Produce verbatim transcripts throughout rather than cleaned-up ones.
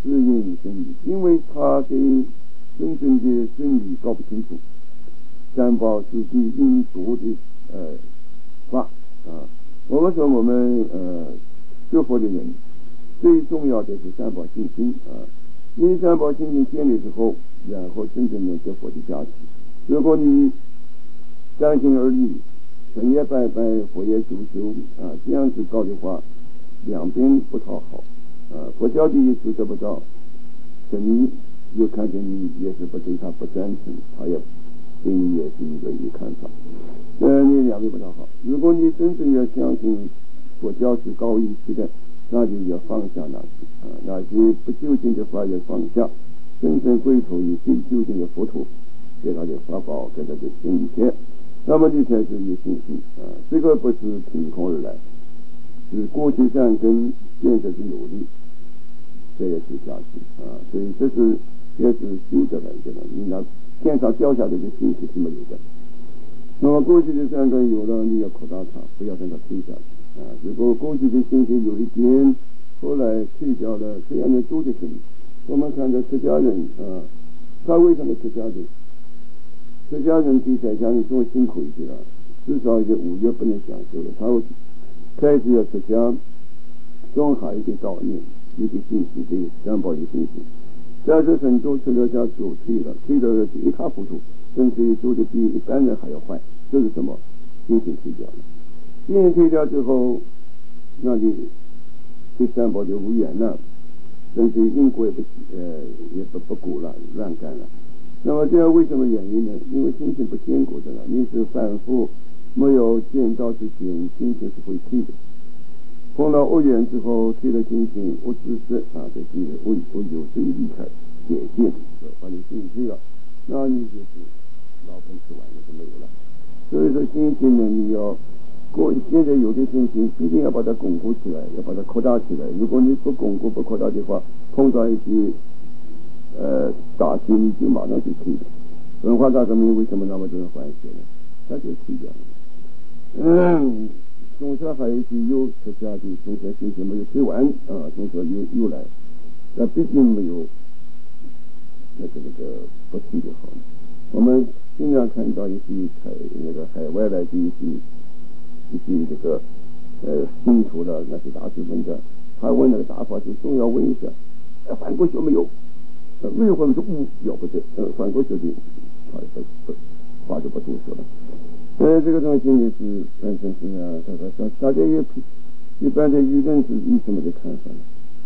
指引真理，因为他对真正的真理搞不清楚。三宝是对印度的呃法啊，我们说我们呃学佛的人最重要的是三宝信心啊，因为三宝信心建立之后，然后真正能得佛的加持。如果你三心二意，成也拜拜，佛也修修啊，这样子搞的话，两边不讨好啊。佛教的意思得不到，神又看见你也是不对他不赞成，他也对你也是一个一看法，呃，你两边不讨好。如果你真正要相信佛教是高一切的，那就要放下那些啊，那些不究竟的法要放下，真正归头于最究竟的佛陀，给他的法宝，给他的真理解。那么你才是有信心啊！这个不是凭空而来，是过去善根建设的努力，这也是加持啊！所以这是也是修得来的了。你那天上掉下来的信息是没有的。那么过去的善根有了，你要扩大它，不要让它退下去啊！如果过去的信息有一点，后来退掉了，这样的多的很。我们看到出家人啊，他为什么出家人？出家人比在家人多辛苦一些了，至少一个五月不能享受了。他开始要出家，总还有一个道念，一个信息，对三宝的信息。但是很多出了家之后退了，退了一塌糊涂，甚至于做的比一般人还要坏。这是什么？信心退掉了。信心退掉之后，那就对三宝就无缘了，甚至因果也不呃也不不顾了，乱干了。那么这样为什么原因呢？因为心情不坚固的了，你是反复没有见到之前，心情是会退的。碰到恶缘之后，退了心情，我只是啊，这是我我有时离开界限，把你心退了，那你就是老本吃完了就没有了。所以说心情呢，你要过现在有的心情，必定要把它巩固起来，要把它扩大起来。如果你不巩固不扩大的话，碰到一些呃，大学你就马上就退了。文化大革命为什么那么多人还学呢？他就退掉了。嗯，中学还有一些有出家的中学信息没有退完啊，中学又又来，那毕竟没有那个那个不退的好。我们经常看到一些海那个海外来的一些一些这个呃信徒的那些大师问的，他问那个大法师总要问一下，哎，反过学没有？没有或者是误了不得，呃，反过去的，他不不话就不多说了。呃，这个东西呢是本身是啊，大家大家也一般的舆论是以什么的看法呢？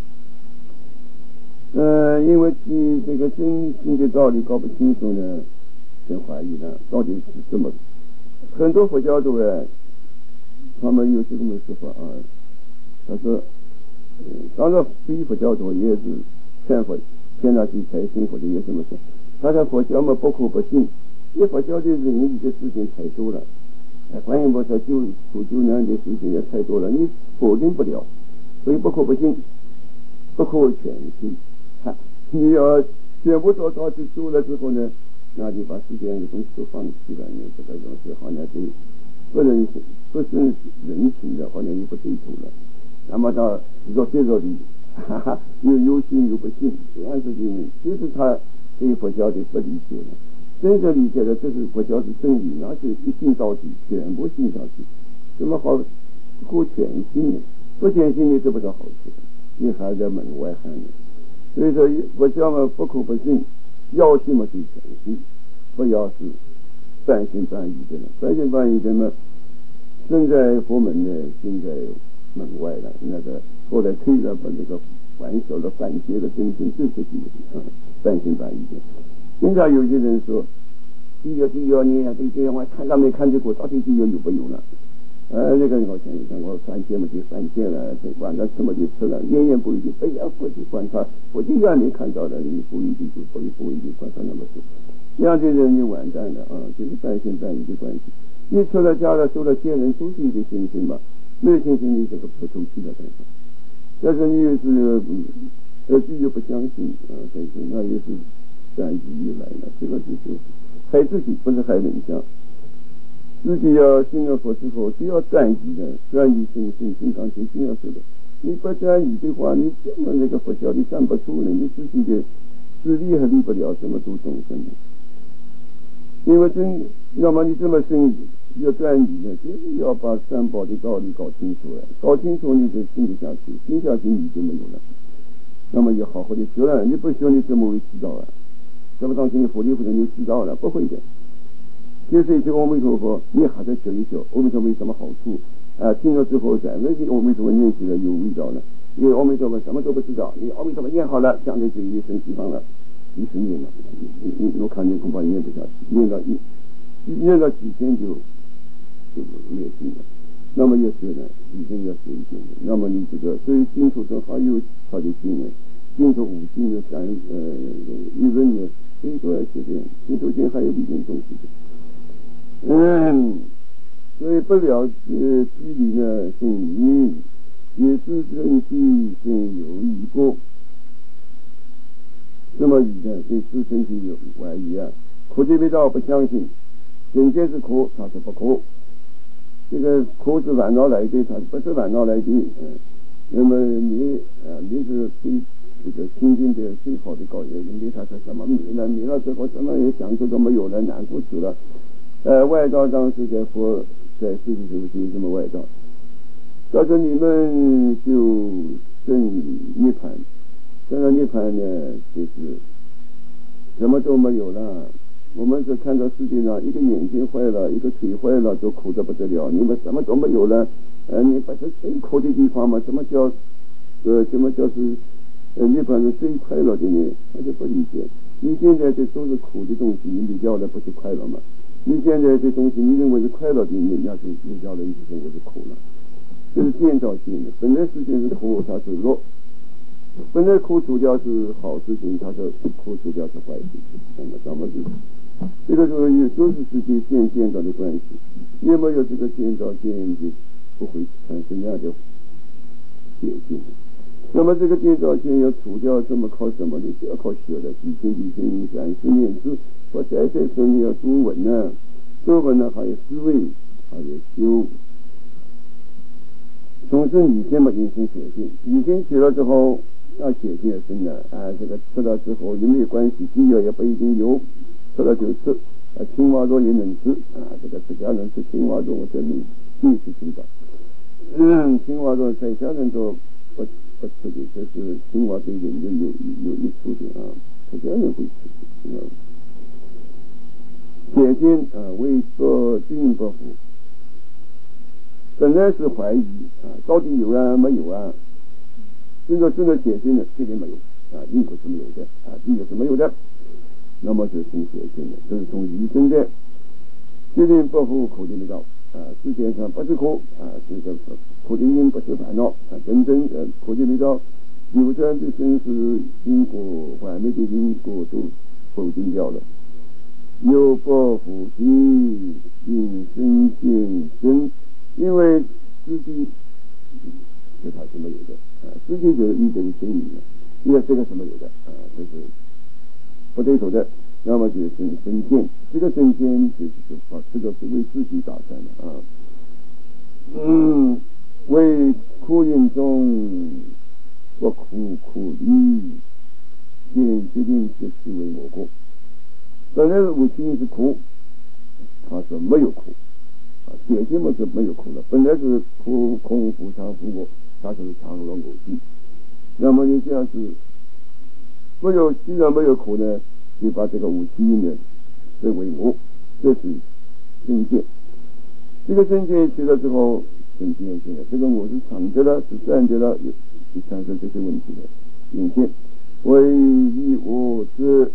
呃，因为你这个真正的道理搞不清楚呢，很怀疑呢，到底是怎么？很多佛教徒啊，他们有这么说法啊，他说，呃，当然非佛教徒也是劝佛。现在去才信佛的也这么说，他说佛教嘛不可不信，因为佛教的仁义的事情太多了，观音菩萨救苦救难的事情也太多了，你否定不了，所以不可不信，不可全信。你要全部做到去做了之后呢，那就把世界上的东西都放弃了，你这个东西好像是不人不是人情的，好像又不对头了。那么他若这若离。哈哈，又有信又不信，这样子的人，就是他对佛教的不理解了。真正理解了，这是佛教是真理，那就一信到底，全部信上去，怎么好不全信呢？不全信你得不到好处，你还在门外汉呢。所以说佛教嘛，不可不信，要信嘛就全信，不要是半信半疑的了。半信半疑的嘛，身在佛门呢，心在门外了，那个后来推了把那个玩笑的反击的真心，这是几个啊，半信半疑的。经常有些人说，地狱地狱你这这我看到没看见过，到底地狱有没有了？呃，那个我想一想，我犯戒嘛就犯戒了，管他吃嘛就吃了，念念不一定，非要不去管他，我就愿没看到的，你不一定就不不一定管他那么多，这样的人就完蛋了啊，就是半信半疑的关系。你出了家了，受了戒人，都是一个信心嘛。没有信心，你这个不透气的东西。但是你也是，嗯，而且又不相信啊，但是那也是善意来了，这个就是害自己，不是害人家。自己要信了佛之后，就要专一的，专一信心，心刚心，心要修的。 你不专一的话，你怎么那个佛教你散不出呢？你自己的自利还利不了这么多众生呢？因为真要么你这么深要专一呢，就是要把三宝的道理搞清楚了，搞清楚你就信得下去，信下去你就没有了。那么要好好的学了，你不学你怎么会知道啊？这么当心你佛力或者你知道了，不会的。就是一句阿弥陀佛，你还在学一学，阿弥陀佛有什么好处啊？听了之后，咱们的阿弥陀佛念起来有味道了。因为阿弥陀佛什么都不知道，你阿弥陀佛念好了，将来就一生西方了，一生念了，你你我看你恐怕念不下去，念到一念到几天就就灭尽了。那么要学呢，一定要学一点的。那么你这个，所以净土中还有他的经呢，净土五经的三呃一论呢，所以都要学点。净土经还有一点东西的。嗯，所以不了解机理呢，生疑，也是真体生有疑过。什么疑呢？对自身体有怀疑啊，苦集灭道不相信，人间是苦，它是不苦。这个苦是烦恼来的，它不是烦恼来的。嗯，那么你呃你是最这个清净的最好的高原，你它是什么灭了？灭了之后什么也想这都没有了，难过死了。呃，外道当时在佛在世的时候就有什么外道，到时候你们就证涅槃，证到涅槃呢，就是什么都没有了。我们是看到世界上一个眼睛坏了，一个腿坏了，都苦得不得了。你们什么都没有了，呃，你不是最苦的地方吗？什么叫呃什么叫是呃涅槃是最快乐的呢？他就不理解。你现在这都是苦的东西，你比较的不是快乐吗？你现在这东西你认为是快乐的，你那是比较的你认为是苦了。这是建造性的，本来世界是苦，它是弱；本来苦除掉是好事情，它是苦除掉是坏事情。那么咱们是这个就是有都是世界建建造的关系，也没有这个建造建就不会产生那样的结晶。那么这个建造建要除掉，这么靠什么呢？就要靠学的，几千几千三十念字，我再再说你要读文呢，读文呢还有思维，还有修。总之你先把人生写进，已经写了之后要写进生了啊，这个吃了之后有没有关系？第二也不一定有，吃了就吃，啊，青蛙肉也能吃啊，这个出家人吃青蛙肉，我证明第一次听到。嗯，青蛙肉在家人都不不吃的，这是青蛙对人有有有益处的啊，出家人会吃的。写进啊，为说并不符。本来是怀疑啊，到底有啊没有啊？真的真的解禁了，这点没有啊，因果是没有的啊，因果是没有的，那么就从解禁了，这是从疑生的，决定不服苦的灭道啊，世界上不是苦啊，这个苦的因不是烦恼啊，真正呃苦的灭道，流转的生死因果，完美的因果都否定掉了，有不服其因生见生。因为自己是它是没有的啊，自己就是一等于真理了，因为这个是没有的啊，这是不对头的。那么就是身见，这个身见就是说，这个是为自己打算的啊。嗯，为苦因中不苦苦力，现决定是视为我过。本来五心是苦，他说没有苦。啊，解决嘛是没有苦了，本来是苦空无常无我，它就是常乐我净。那么你这样子没有，既然没有苦呢，就把这个五心呢认为我，这是身见。这个身见去了之后，身见去了，这个我是长的了，是站的了，就产生这些问题了。眼见唯一我之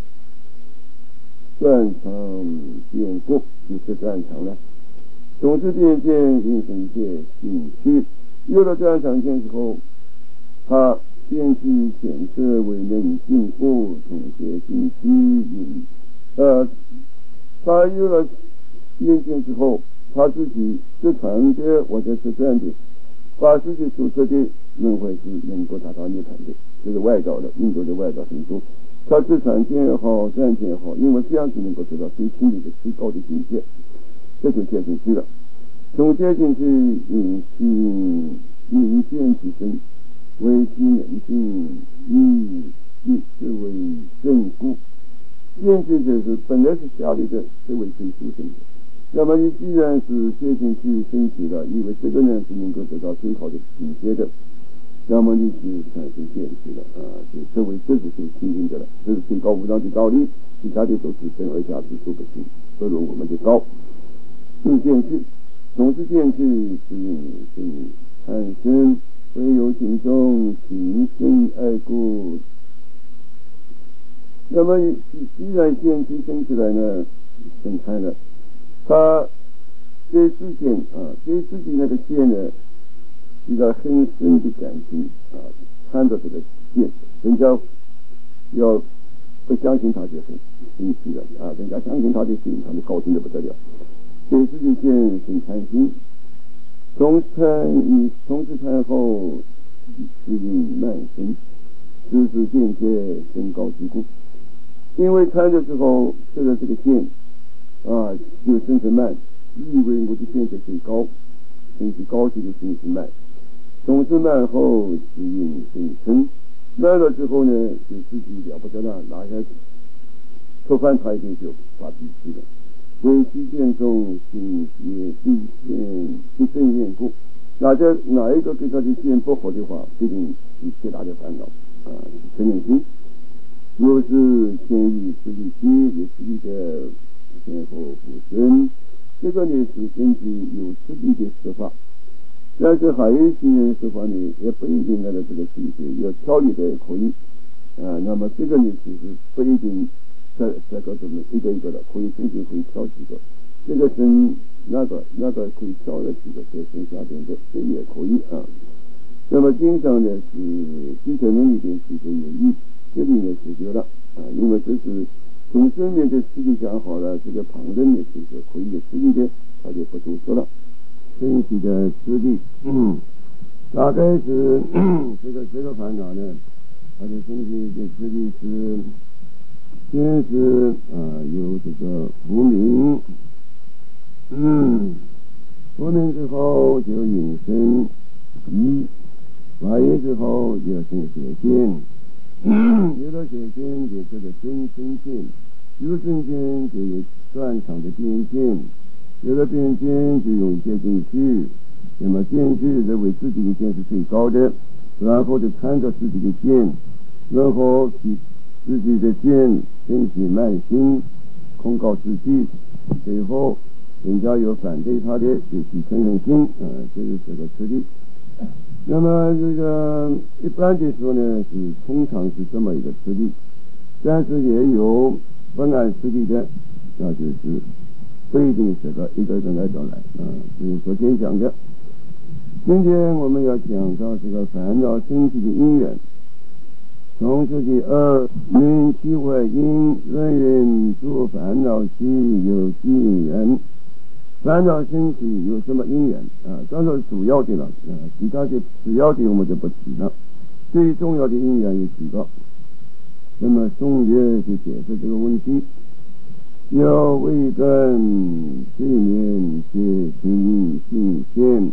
断肠变故，就是断肠了。总之变见因生界隐虚，有了断肠见之后，他变具显色为能进步，总结进虚隐。呃，他有了变见之后，他自己是长的或者是断的，把自己所说的认为是能够达到涅槃的，这是外道的，印度的外道很多。他是长见也好，断见也好，因为这样子能够得到最清理的、最高的境界。这就接进去了，总结进去，隐性明见其身，为其人性，以以是为正故。见解就是本来是下流的，是为最殊胜的。那么你既然是接进去升起了，以为这个呢是能够得到最好的境界的，那么你是产生见识了啊，就这为这是最清净的了，这是最高无上的道理，其他的都是真而下之说不行，不如我们的高。是见去，从是见去是是产生，唯有群众行生爱故。那么既然见去生起来呢，生开了，他对自己啊，对自己那个见呢，起到很深的感情啊，看着这个见，人家要不相信他就很生气了啊，人家相信他的心，他就高兴的不得了。对自己见很开心，从参以从此参后，适应慢生，时时见解升高之故。因为参的时候这个这个见啊，就升成慢，以为我的见是最高，升起高级的心是慢，从此慢后适应升升，慢了之后呢，就自己了不得了，拿下吃饭他一定就发脾气了。为其见中心也必现不正厌故，哪这哪一个跟他的见不好的话，必定是极大的烦恼啊！嗔念心，若是先于自己心，也是一个先后不生，这个呢是根据有次第的说法，但是还有一些人说法呢，也不一定按照这个顺序，要挑一个也可以啊。那么这个呢，其实不一定。这这个怎么一个一个的，可以中间可以挑几个，这个生那个那个可以挑了几个，再剩下边的这也可以啊。那么经常呢是基层里边几个有意，这里呢解决了啊，因为这是从正面的实际讲好了，这个旁人呢就是可以的实际的，他就不多说了。升起的实际，嗯，大概是这个这个烦恼呢，它的升起的实际是。先是呃有这个无明，嗯，无明之后就引生一，化业之后就生邪见，有了邪见就这个真真见，有真见就有专长的边见，有了边见就用接进去，那么见去认为自己的见是最高的，然后就看着自己的见，然后去自己的见升起慢心，控告自己，最后人家有反对他的，就去承认心，啊、呃，这是这个次第。那么这个一般的说呢，是通常是这么一个次第，但是也有不按次第的，那就是不一定这个一个个来找来，啊、呃，这是昨天讲的。今天我们要讲到这个烦恼升起的因缘。从自己二缘起外因，人缘诸烦恼起有其因缘，烦恼升起有什么因缘啊？这是主要的了啊，其他的次要的我们就不提了。最重要的因缘有几个，那么宋月就解释这个问题。要为根睡眠皆平性现，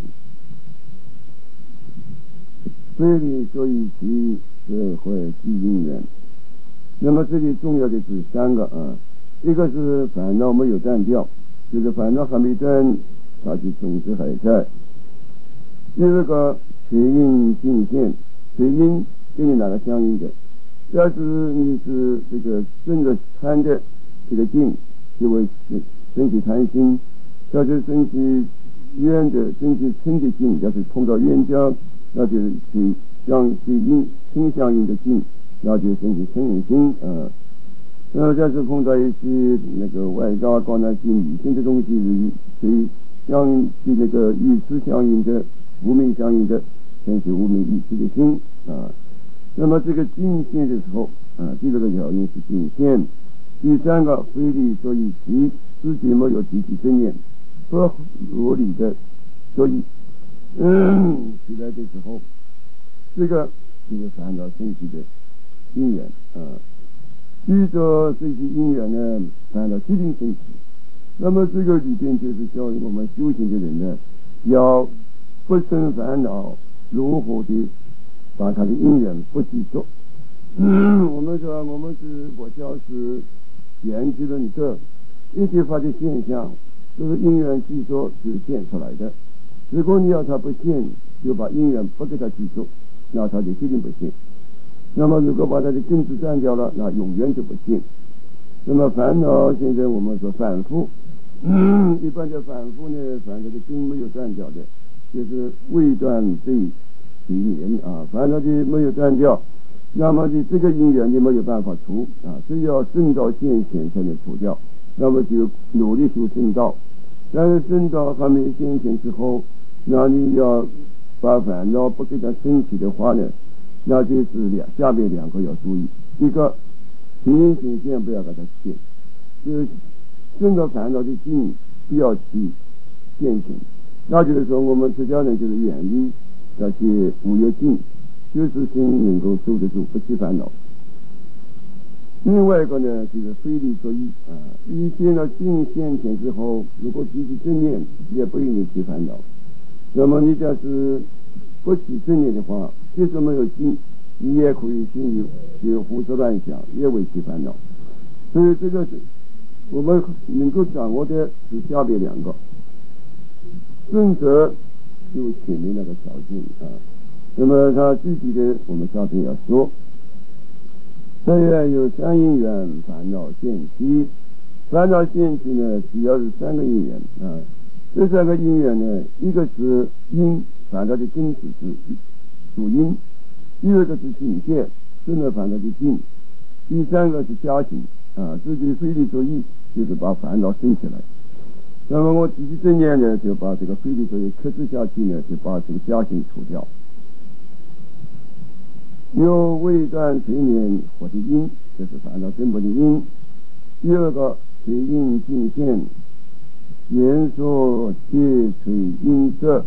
非理所以其社会即因缘。那么这里重要的是三个啊，一个是烦恼没有断掉，就是烦恼还没断，它的种子还在。第二个随因性现，随因跟你哪个相应的？要是你是这个顺着贪的这个境，就会升起贪心；要是升起冤的、升起嗔的境，要是碰到冤家，那就是去相对应亲相应的境，那就升起嗔恨心啊。呃，要是碰到一些那个外道高难些迷信的东西，所以相应的那个与此相应的无明相应的，升起无明意识的心啊。那么这个境现的时候啊，第二个条件是境现。第三个非理所以其自己没有提起正念，不合理的，所以嗯起来的时候，这个就是烦恼升起的因缘啊。依着这些因缘呢，烦恼必定升起。那么这个里边就是教育我们修行的人呢，要不生烦恼， 如何的把他的因缘不记住。嗯，我们说我们是佛教是缘起论者，一切法的现象都是因缘记住就现出来的。如果你要他不现，就把因缘不给他记住，那他就决定不现。那么如果把他的根子断掉了，那永远就不现。那么烦恼现在我们说反复，嗯，一般的反复呢，反正的根没有断掉的，就是未断对随眠啊，烦恼的没有断掉，那么你这个因缘你没有办法除啊，只要正道现前才能除掉，那么就努力修正道。但是正道还没现前之后，那你要把烦恼不给它升起的话呢，那就是两下面两个要注意，一个平行线不要给它现，就是正道烦恼的境不要去现行，那就是说我们出家人就是远离那些五欲境，就是心能够受得住，不起烦恼。另外一个呢，就是非理作意啊，一见到境现前之后，如果提起正念，也不容易起烦恼。那么你假是不起正念的话，即使没有境，你也可以心里就胡思乱想，也会起烦恼。所以这个是我们能够掌握的是下面两个，正则就前面那个条件啊。那么它具体的我们下面要说。这愿有三因缘，烦恼现起。烦恼现起呢，主要是三个因缘啊。这三个因缘呢，一个是因，烦恼的根子是属因；第二个是境界，正的烦恼的境；第三个是加行啊，自己非理作意，就是把烦恼生起来。那么我提起正念呢，就把这个非理作意克制下去呢，就把这个加行除掉。有未断随眠火的因，这是烦恼根本的因。第二个随因尽现，言说皆随因色，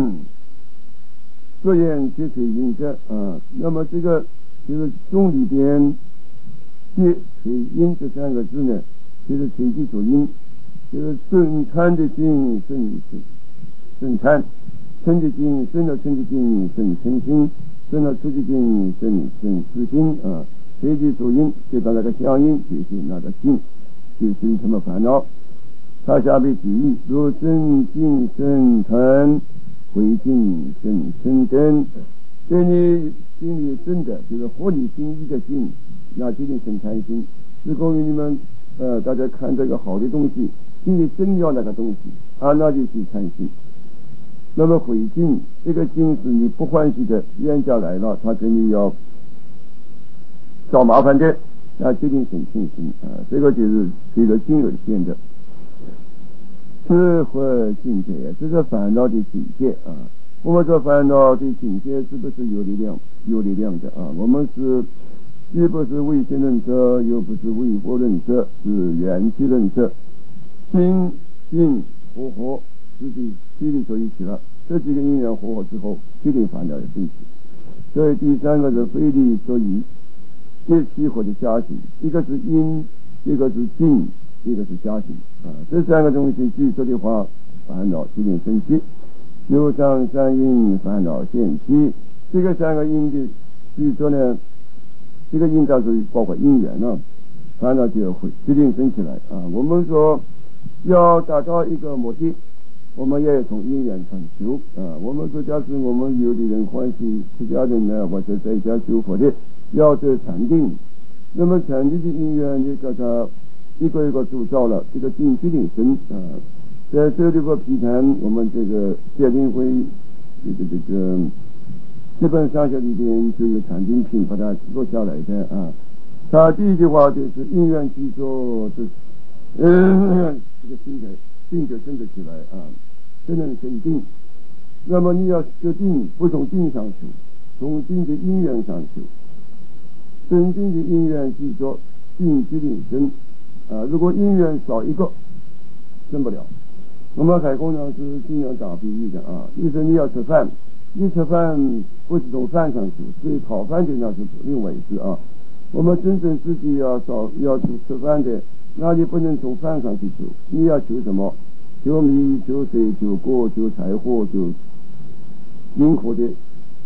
所言皆随因色啊。那么这个就是中里边皆随因这三个字呢，就是随机所因，就是正参的经正正参，参的经生了参的经正参心。生了出去境正正思心啊，随机所因，对到那个相应就是那个境，就生什么烦恼。他下面举例，若正境生成，回境生生根，对你心里生的就是合你心意的境，那决定生贪心。是关于你们呃大家看这个好的东西，心里真要那个东西啊，那就是贪心。那么回境，这个境是你不欢喜的，冤家来了，他跟你要找麻烦的，那决定生嗔心啊，这个就是随着境而现的。智慧境界，这个烦恼的境界啊。我们说烦恼的境界是不是有力量？有力量的啊。我们是既不是唯心论者，又不是唯佛论者，是缘起论者。心境和合，自己非理所依起了，这几个因缘和合之后，决定烦恼的升起。所以第三个是非理所依，皆起或者加行，一个是因，一个是境，一个是加行啊。这三个东西具足的话，烦恼决定升起。有上三因，烦恼现起。这个三个因的具足呢，这个因当中包括因缘呢，烦恼就会决定升起来啊。我们说要达到一个目的，我们也要从因缘上修啊。我们说，假使我们有的人欢喜出家人呢，或者在家修佛的，要得禅定。那么禅定的因缘，你给他一个一个铸造了，这个定决定生啊。在这里个批谈，我们这个戒定会这个这个基本上学里边就有禅定品把它做下来的啊。他第一句话就是因缘具足，这嗯，这个心的定就生得起来啊，真能生定。那么你要修定，不从定上修，从定的因缘上修。真正的因缘具足，定决定生啊。如果因缘少一个，生不了。我们海公上是经常打比喻的啊，意思你要吃饭，你吃饭不是从饭上修，所以讨饭的那是另外一事啊。我们真正自己要找要去吃饭的，那你不能从饭上去求，你要求什么？求米、求水、求锅、求柴火、求阴火的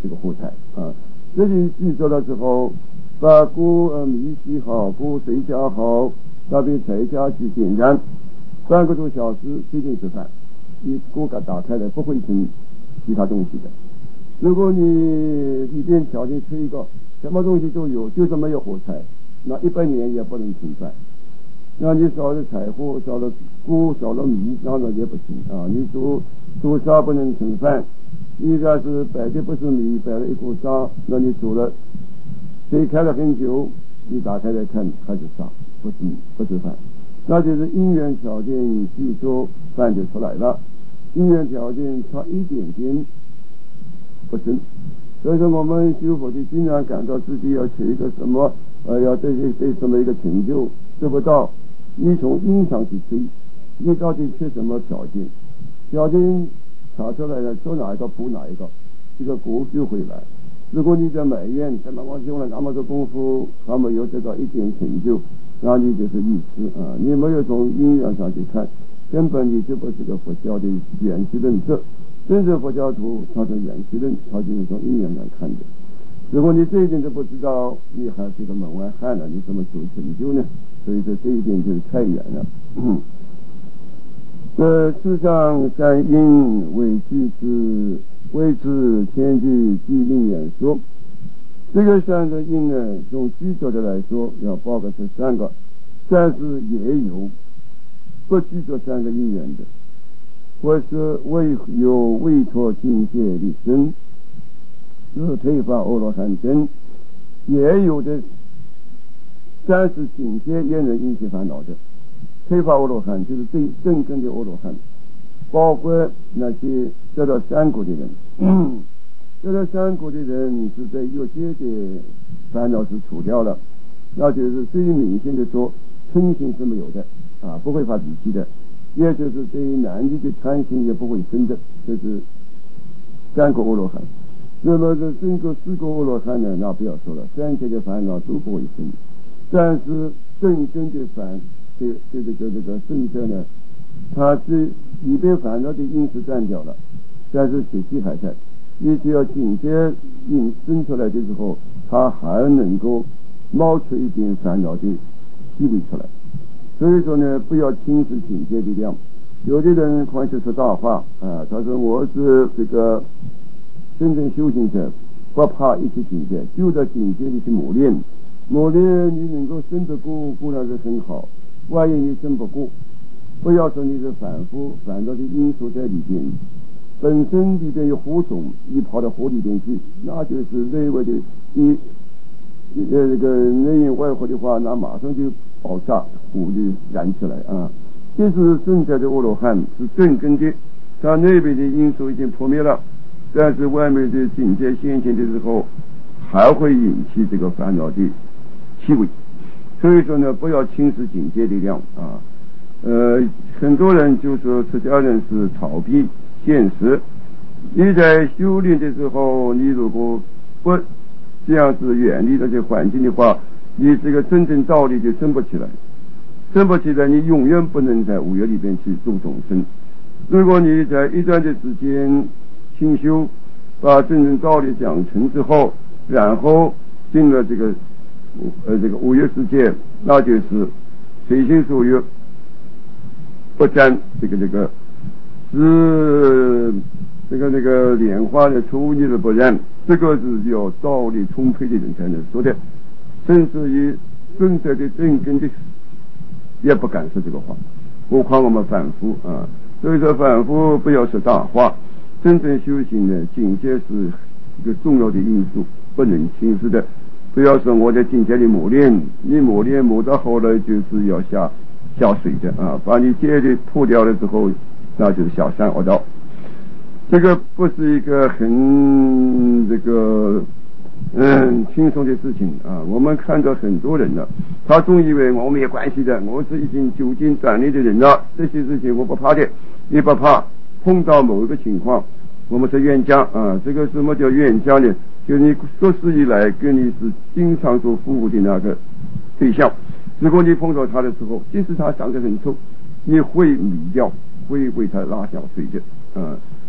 这个火柴啊。自己记住了之后，把锅呃米洗好，锅水加好，那边柴家去点燃，半个多小时接近吃饭。你锅盖打开来不会成其他东西的。如果你里边条件缺一个，什么东西都有，就是没有火柴，那一百年也不能吃饭。那你烧了柴火，烧了锅，烧了米，那那也不行啊！你煮煮沙不能盛饭，你要是摆的不是米，摆了一锅沙，那你煮了，水开了很久，你打开来看还是沙，不是不是饭，那就是因缘条件去做饭就出来了，因缘条件差一点点不行。所以说我们修佛就经常感到自己要取一个什么，呃，要对对什么一个成就得不到。你从因上去追，你到底缺什么条件？条件查出来了，说哪一个补哪一个，这个果就会来。如果你在埋怨，怎么我用了那么多功夫还没有得到一点成就，那你就是意思啊！你没有从因缘上去看，根本你就不是个佛教的缘起论者。真正佛教徒他是缘起论，他就是从因缘来看的。如果你这一点都不知道，你还是个门外汉了，你怎么求成就呢？所以说这一点就是太远了。嗯，这世上三因为具之，为之天具具因缘说。这个三个因呢，从具足的来说，要包括这三个，但是也有不具足三个因缘的，或是未有未脱境界的身。是退发阿罗汉等，也有的三十境界也能引起烦恼的。退发阿罗汉就是最正根的阿罗汉，包括那些得到三果的人。嗯，得到三果的人是在有些的烦恼是除掉了，那就是最明显的说，嗔心是没有的啊，不会发脾气的，也就是对男女的贪心也不会生的，这是三果阿罗汉。那么这整个四个阿罗汉呢，那不要说了，三界的烦恼都不会生，但是真正的烦，这这个这个圣者呢，他是里边烦恼的因是断掉了，但是血气还在。你只要境界因生出来的时候，他还能够冒出一点烦恼的气味出来。所以说呢，不要轻视境界力量。有的人看起说大话啊，他说我是这个真正修行者，不怕一切境界，就在境界里去磨练，磨练你能够胜得过，固然是很好。万一你胜不过，不要说你是反复反倒的因素在里边，本身里边有火种，你跑到火里边去，那就是内外的你呃这个内应外合的话，那马上就爆炸，火就燃起来啊！这是正在的阿罗汉是正根的，他内边的因素已经破灭了。但是外面的境界现前的时候，还会引起这个烦恼的气味。所以说呢，不要轻视境界力量啊。呃，很多人就说出家人是逃避现实。你在修炼的时候，你如果不这样子远离这些环境的话，你这个真正道理就升不起来，升不起来，你永远不能在五岳里边去度众生。如果你在一段的时间清修，把真正道理讲成之后，然后进了这个呃这个五欲世界，那就是随心所欲，不沾这个这个是这个那个莲花的粗泥的不染，这个是要道理充沛的人才能说的，甚至于正在的正根的也不敢说这个话，何况我们反复啊。所以说反复不要说大话。真正修行呢，境界是一个重要的因素，不能轻视的。不要说我在境界里磨练，你磨练磨到后来就是要下下水的啊！把你戒律破掉了之后，那就是下山恶道。这个不是一个很这个嗯轻松的事情啊！我们看到很多人了，他总以为我没有关系的，我是已经久经锻炼的人了，这些事情我不怕的，你不怕。碰到某一个情况，我们是冤家啊！这个什么叫冤家呢？就你说事以来跟你是经常所服务的那个对象，如果你碰到他的时候，即使他长得很丑，你会迷掉，会为他拉下水的啊！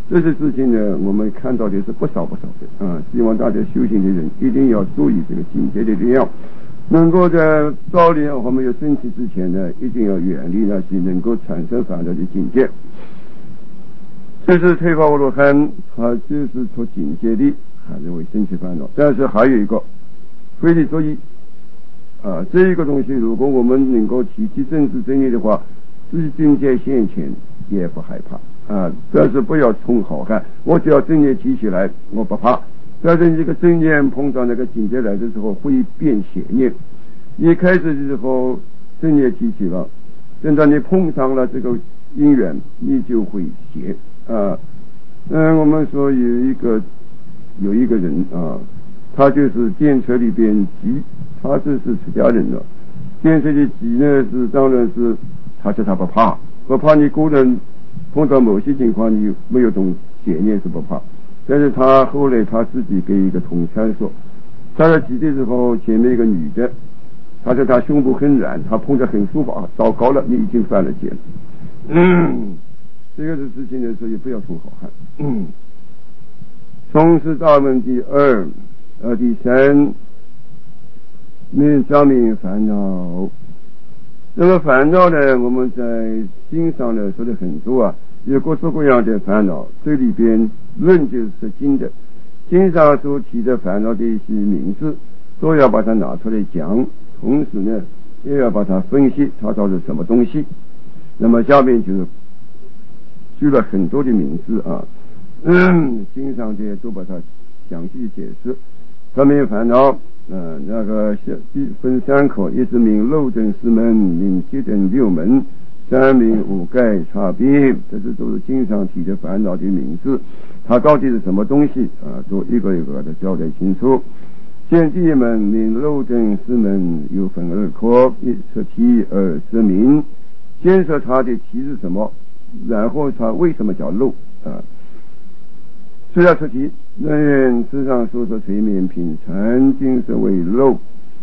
这些事情呢，我们看到的是不少不少的啊。希望大家修行的人一定要注意这个境界的力量，能够在造业还没有升起之前呢，一定要远离那些能够产生烦恼的境界。这是退法阿罗汉，他就是出境界的，还是会升起烦恼。但是还有一个非理作意啊，这一个东西，如果我们能够提起正知正念的话，自己境界现前也不害怕啊。但是不要冲好汉，我只要正念提起来，我不怕。但是这个正念碰到那个境界来的时候，会变邪念。一开始的时候正念提起了，等到你碰上了这个因缘，你就会邪啊。嗯，我们说有一个有一个人啊，他就是电车里边鸡，他这是出家人了。电车的鸡呢，是当然是他说他不怕，不怕你个人碰到某些情况你没有动邪念是不怕。但是他后来他自己给一个同参说，他在挤的时候前面一个女的，他说他胸部很软，他碰着很舒服啊，糟糕了，你已经犯了戒了。嗯，这个是事情的时候也不要冲好汉。嗯，从事大门第二呃第三面上面烦恼。那么烦恼呢，我们在经上呢说的很多啊，有各式各样的烦恼。这里边论就是经的，经上所提的烦恼的一些名字，都要把它拿出来讲，同时呢，也要把它分析它到底是什么东西。那么下面就是举了很多的名字啊，嗯，经上的都把它详细解释。上面烦恼。呃，那个分三口，一是名漏等四门，名七等六门，三名五盖差别，这是都是经常提的烦恼的名字，它到底是什么东西啊？都一个一个的交代清楚。现第一门名漏等四门，又分二科，一是题，二是名。先说它的题是什么，然后它为什么叫漏啊？虽然出题，人世上说说垂面品禅，精神为漏，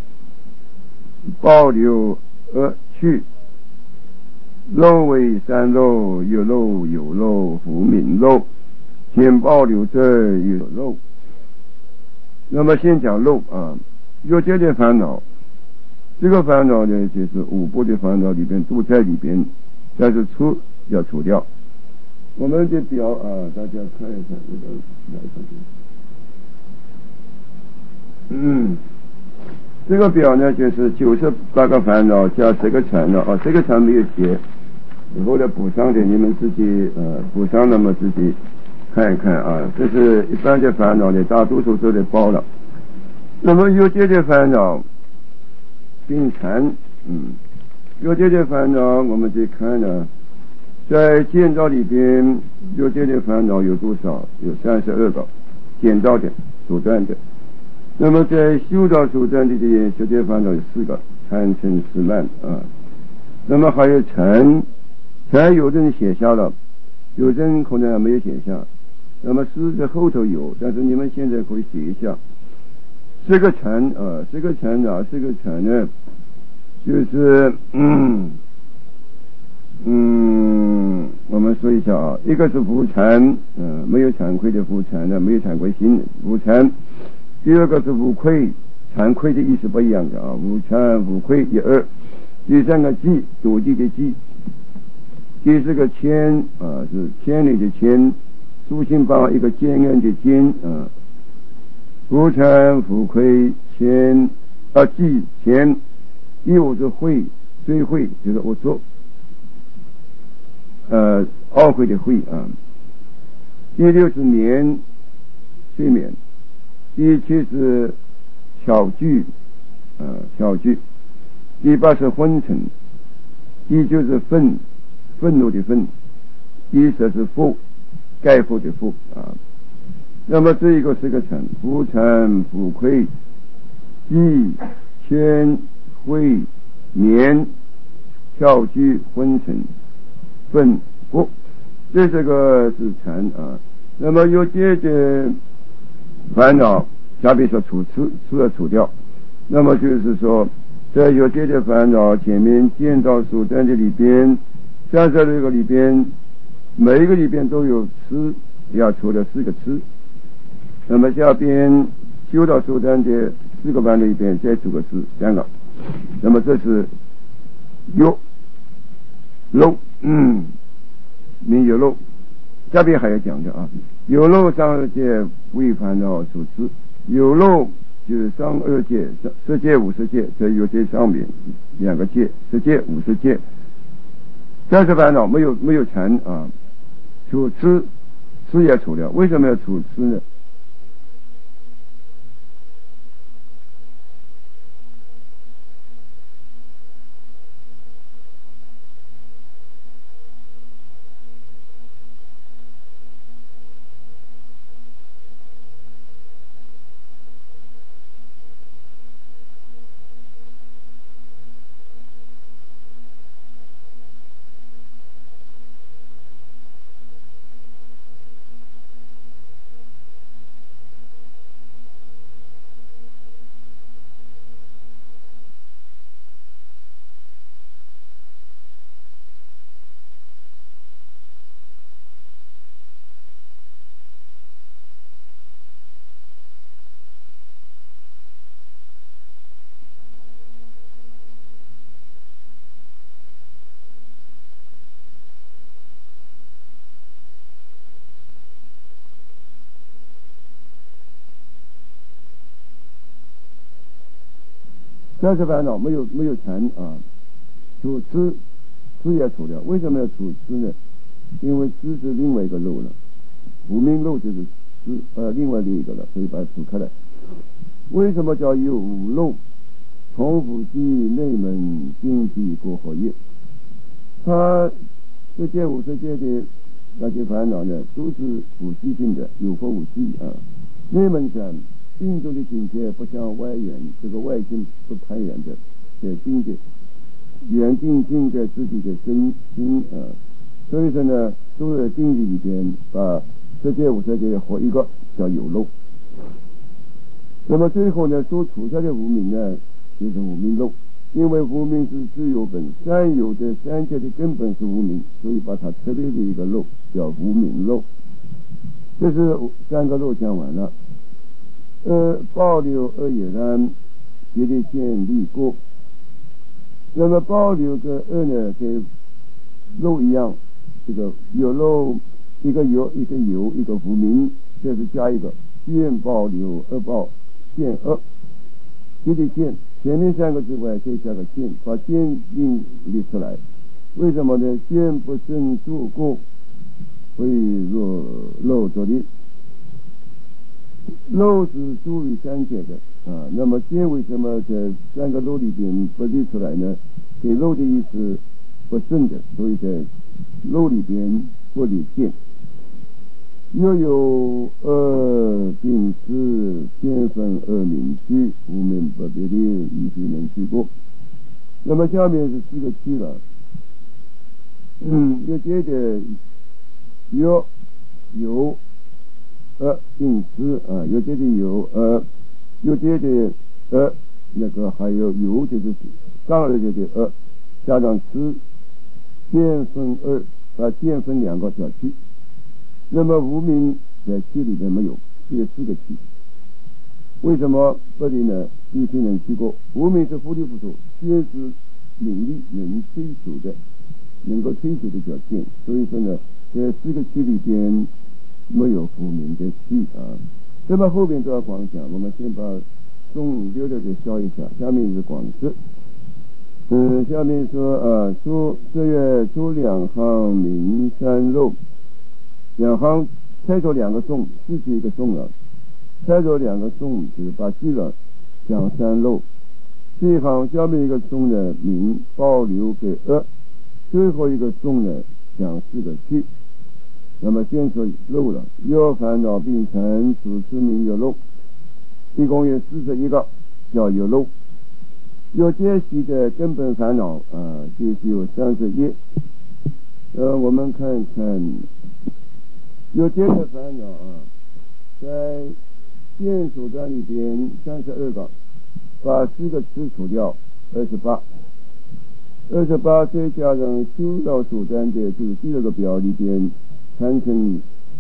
保留而去。漏为三漏，有漏有漏，复名漏。先保留这有漏。那么先讲漏啊，有这点烦恼，这个烦恼呢，就是五部的烦恼里边都在里边，但是除要除掉。我们的表啊，大家看一看这个表上去。嗯，这个表呢，就是九十八个烦恼加十个缠了啊，这个缠没有写，以后来补上的，你们自己呃补上，那么自己看一看啊。这是一般的烦恼呢，大多数都得包了。那么有这些烦恼并缠，嗯，有这些烦恼，我们再看呢。在见道里边有这些烦恼有多少？有三十二个见道的手段的。那么在修道手段里的这些烦恼有四个，贪嗔痴慢啊。那么还有嗔，嗔有的人写下了，有的人可能没有写下。那么诗在后头有，但是你们现在可以写一下。这个嗔啊，这个嗔啊，这个嗔呢，就是嗯。嗯，我们说一下啊，一个是无惭，嗯、呃，没有惭愧的无惭呢，没有惭愧心无惭；第二个是无愧，惭愧的意思不一样的啊，无惭无愧一二；第三个记，躲记的记；第四个谦啊，是千里的谦，竖心旁一个坚硬的坚啊，无惭无愧谦啊记谦；第五是会，追会就是我做。呃，懊悔的悔啊。第六是眠，睡眠。第七是巧具，呃，巧具。第八是昏沉。第九是愤，愤怒的愤。第十是覆，盖覆的覆啊。那么这一个是个沉，无惭无愧，记谦会眠巧具昏沉。愤不，这这个是禅啊。那么有这些烦恼，下面说除除除要除掉。那么就是说，在有这些烦恼前面见到所在的里边，三十六个里边，每一个里边都有吃要除了四个痴。那么下边修道书单的四个班里边再除个是三个。那么这是有漏，嗯，名有漏。下边还要讲的啊，有漏三二界为烦恼所持，有漏就是三二界、十界、五十界，在有界上面两个界，十界、五十界。三是烦恼没有没有禅啊，除痴痴也除了，为什么要除痴呢？三是烦恼没有没有禅啊，除痴痴也除了，为什么要除痴呢？因为痴是另外一个漏了，无明漏就是痴呃另外的一个了，所以把它除开来。为什么叫有漏？重复记内门经济过后业，他世界五世界的那些烦恼呢，都是无记性的，有或无记啊。内门上心中的境界不像外缘，这个外境不攀缘的，在境界缘境境在自己的身心啊，所以说呢，都在境界里边把世界五世界和一个叫有漏。那么最后呢，所除下的无明呢，就是无明漏，因为无明是自有本，三有的三界的根本是无明，所以把它特别的一个漏叫无明漏。这是三个漏讲完了。呃，保留二也然，别的建立过。那么保留跟二呢，跟漏一样，这个有漏，一个有，一个有，一个无明，这是加一个见保留二报见二，别的见前面三个之外再加个见，把见印列出来。为什么呢？见不生住过，会若漏着力。漏是诸于三界的啊，那么见为什么在三个漏里边不列出来呢？给漏的意思不顺的，所以在漏里边不列见。又有二定是见分二明区，无明不别的依据能去过。那么下面是四个区了，嗯，又接着有有呃定是啊，又接着有呃，又接着呃那个还有有就是上二这个呃加上是见分二，把见分两个小区。那么无明在区里面没有，只有四个区。为什么这里呢？必须能去过。无明是福利不足，见是领力能追求的，能够追求的叫见。所以说呢，在四个区里边没有无明的区啊。这么后边都要广讲，我们先把中六六的消一下。下面是广释。嗯，下面说啊，初四月初两行明三漏。两行拆着两个颂，失去一个颂了，拆着两个颂就是把记了讲三漏。这一行下面一个颂呢，明保留给二，最后一个颂呢讲四个去。那么先说漏了，有烦恼并成主持名有漏，一共有四十一个叫有漏。有阶习的根本烦恼啊，就是有三十一。呃，我们看看。有这个烦恼啊，在见所端里边三十二个，把四个词除掉，二十八，二十八再加上修道所端的，就是第二个表里边产生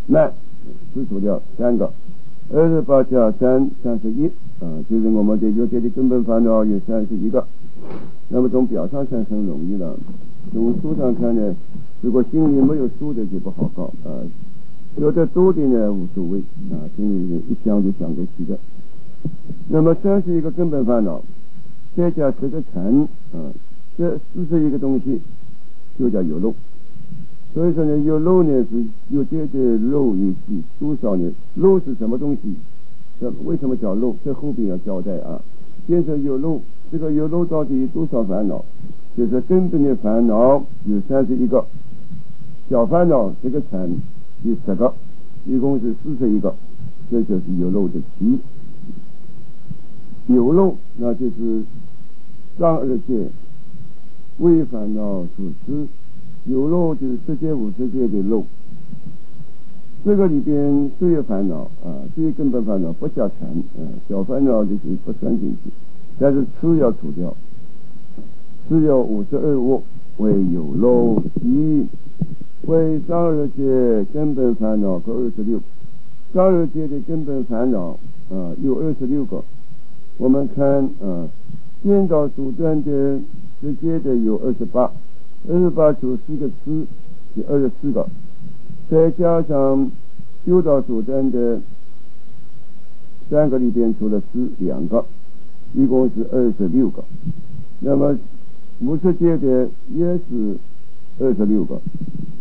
慢是除掉三个，二十八加三三十一啊，就是我们的有界的根本烦恼有三十一个。那么从表上看很容易了，从书上看呢，如果心里没有数的就不好搞啊，有的多的呢无所谓啊，心里一想就想过去的。那么三十一个根本烦恼，再加十个禅啊，这四十一个东西就叫有漏。所以说呢，有漏呢是有界的漏也是多少呢？漏是什么东西？这为什么叫漏？这后边要交代啊。先说有漏，这个有漏到底有多少烦恼？就是根本的烦恼有三十一个，小烦恼这个禅有十个，一共是四十一个，这就是有漏的题。有漏那就是上二界为烦恼所知，有漏就是世界无世界的漏。这个里边虽有烦恼啊，这些根本烦恼不加禅，啊，小烦恼就是不算进去，但是次要除掉。次要五十二物为有漏一，为上二界根本烦恼各二十六。上二界的根本烦恼啊有二十六个。我们看啊，颠倒阻断的直接的有二十八，二十八除四个次是二十四个。再加上修道所断的三个里边除了四两个，一共是二十六个。那么无世界的也是二十六个。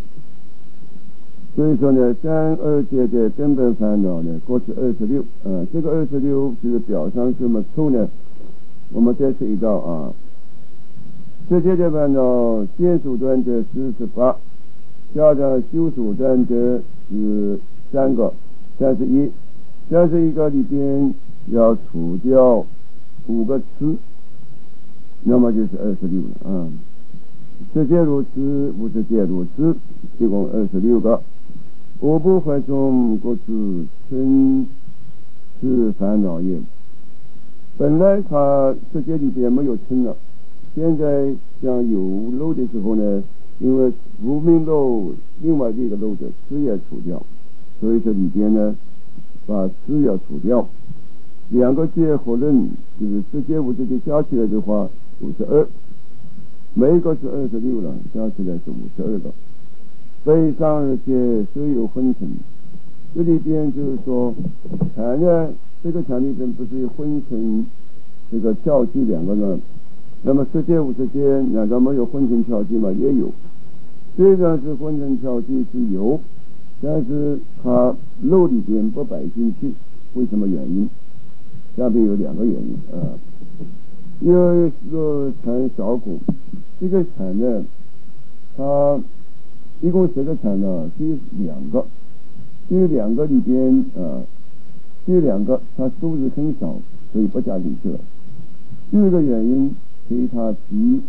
所以说呢，三二界的根本烦恼呢，各是二十六。呃，这个二十六就是表上这么粗呢。我们再说一道啊，世界的烦恼见所断的四十八。加上修所断的是三个，三十一，三十一个里边要除掉五个次，那么就是二十六了啊。世界如此，无世界如此，一共二十六个。五部分中各自称是烦恼业。本来他世界里边没有称了，现在像有漏的时候呢，因为无明漏另外这个漏的次要除掉，所以这里边呢把次要除掉，两个界合论就是世界无世界加起来的话五十二，每一个是二十六了，加起来是五十二个。非上二界虽有昏沉，这里边就是说禅呢，这个禅里边不是有昏沉这个跳气两个呢？那么世界无世界难道没有昏沉跳气吗？也有。虽然是昏沉跳气是有，但是它漏里边不摆进去，为什么原因？下面有两个原因啊。一个禅小股，这个禅呢，它一共十个禅呢，只有两个，只有两个里边啊，只有两个它数字很少，所以不加进去了。第二个原因，随他起，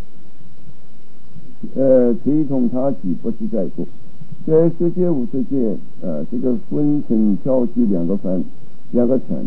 呃，随同他起不是在过，在世界无世界，呃，这个昏沉跳气两个烦，两个禅，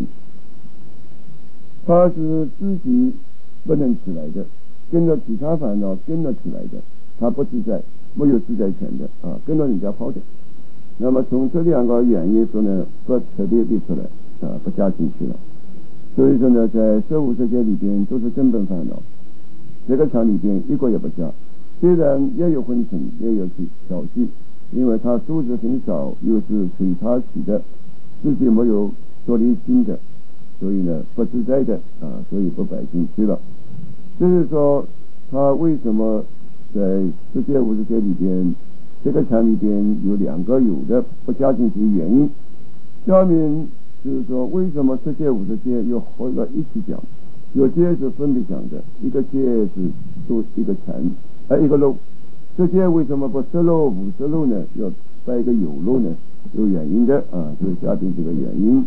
它是自己不能起来的，跟着其他烦恼跟着起来的，它不自在，没有自在权的啊，跟着人家跑的。那么从这两个原因说呢，不特别列出来啊，不加进去了。所以说呢，在这五世界里边都是根本烦恼，这个场里边一个也不加。虽然也有昏沉，也有小气，因为它数字很少，又是随他起的，自己没有做离心的，所以呢不自在的啊，所以不摆进去了。就是说，他为什么在世界五世界里边，这个场里边有两个有的不加进去的原因？下面就是说，为什么世界五十界又合在一起讲？有界是分别讲的，一个界是做一个禅，呃，一个漏。世界为什么不十漏五十漏呢？要带一个有漏呢？有原因的啊，就是下边这个原因。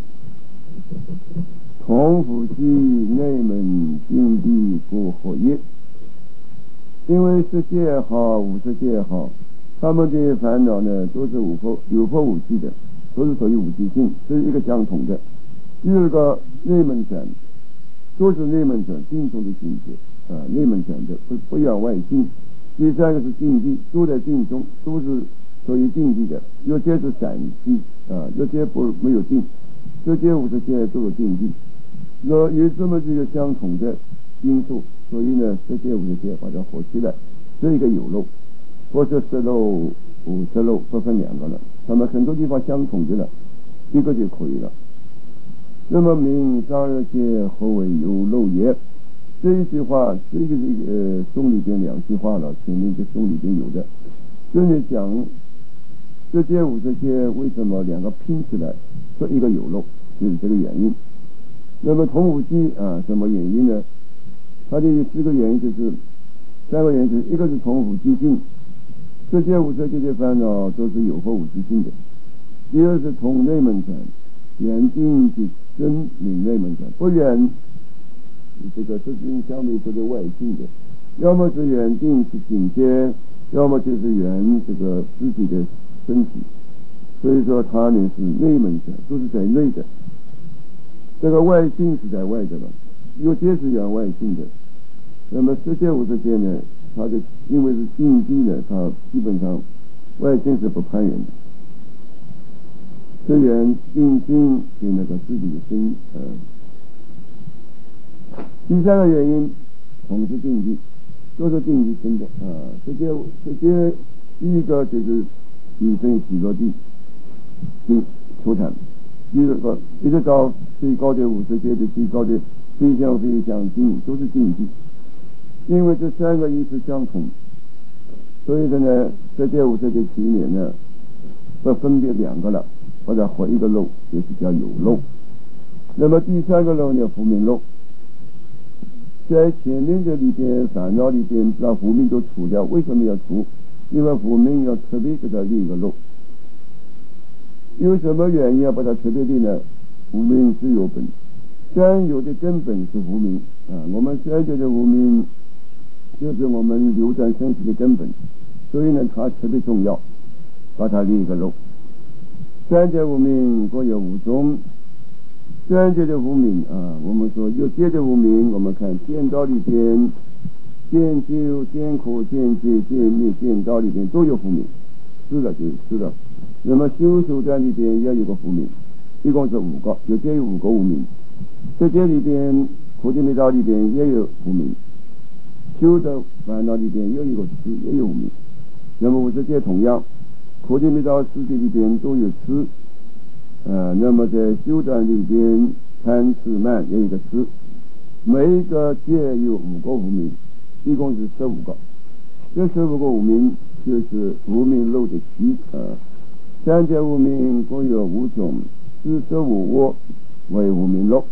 同府系内门境地不合一，因为世界也好，五十界也好，他们的烦恼呢都是无佛有佛无记的。都是属于无记性，这是一个相同的。第二个内门转，都是内门转定中的境界啊，内门转的不不要外境。第三个是境地，都在定中，都是属于境地的。有些是散气， 啊，有些不没有定，这些五十些都有定义。那有这么几个相同的因素，所以呢，这些五十些把它合起来，这一个有漏，或者十漏、五十漏不分两个了，他们很多地方相同的了，一个就可以了。那么明十二界何为有漏也？这一句话，这个这个呃颂里边两句话了，前面这颂里边有的，就是讲这些五十些为什么两个拼起来说一个有漏，就是这个原因。那么同五机啊，什么原因呢？它的四个原因就是三个原因，就是一个是同五机性，这些五十这些烦恼都是有或无自性的；第二是同内门禅，远近即真明内门禅，不远这个自性相对不是外境的，要么是远近是境界，要么就是远这个自己的身体。所以说它呢是内门禅，都是在内的。这个外境是在外的了，有些是远外境的。那么世界五十界呢，它的因为是境地呢，它基本上外境是不攀缘的，是远境境给那个自己的身呃。第三个原因，同是境地，都是境地生的啊。这些这些第一个就是以身喜乐地境出产。第二个一直到最高的五十界的最高的非相非相境都是境地，因为这三个意思相同，所以说呢，这些五十界里面呢，不分别两个了，或者合一个漏，就是叫有漏。那么第三个漏呢，无明漏，在前面这里边烦恼里边把无明都除掉，为什么要除？因为无明要特别给它立一个漏。因为什么原因要把它特别立呢？无明是有本，三有的根本是无明啊。我们三界的无明就是我们流转生死的根本，所以呢，它特别重要，把它立一个漏。三界无明各有五种，三界的无明啊，我们说有界的无明，我们看见道里边，见究、见苦、见解、见灭、见道里边都有无明，是的就是是的。那么修手段里边也有个无明，一共是五个，有些有五个无明。这些里边苦集灭道里边也有无明，修的烦恼里边也有一个痴，也有无明。那么五十界同样，苦集灭道世界里边都有痴，呃，那么在修段里边贪痴慢也有一个痴，每一个界有五个无明，一共是十五个。这十五个无明就是无明漏的七啊。三界无明共有五种，四十五窝为无明漏。